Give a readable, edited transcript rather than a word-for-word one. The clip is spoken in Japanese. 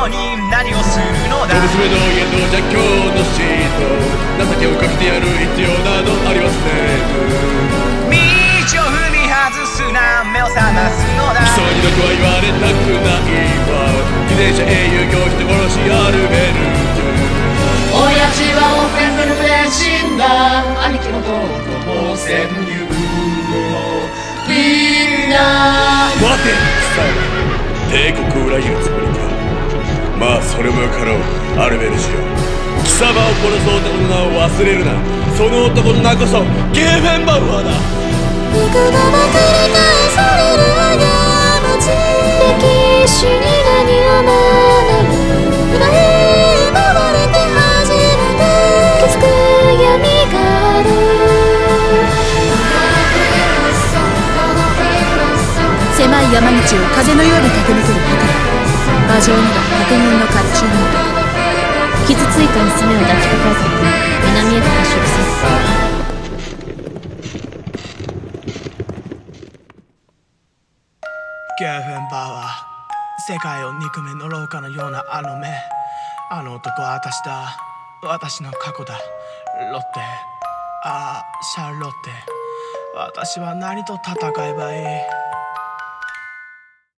ように何をするのだ。 娘の家の邪教のシート、情けをかけてやる必要などありません。 道を踏み外すな、目を覚ますのだ。 貴様に毒は言われたくないわ。自転車英雄教人殺しアルベルト。 親父はオフェンドルで死んだ。兄貴の弟も戦友もみんな。 待て貴様、帝国裏切るつもりか。まあそれもよかろう、アルベルジオ。貴様を殺す男の名を忘れるな。その男の名こそゲーフェンバウアーだ。 幾度も繰り返される過ち、歴史に何を学ぶ。裏へ戻れて初めて気づく闇がある。狭い山道を風のように駆け抜ける旗。馬上には白軍の甲冑の男。傷ついた娘を抱きかかえたまま南へと走る戦士。 ゲーフェンバーは世界を憎めの廊下のようなあの目。あの男は私だ。私の過去だ。ロッテ、シャルロッテ。私は何と戦えばいい。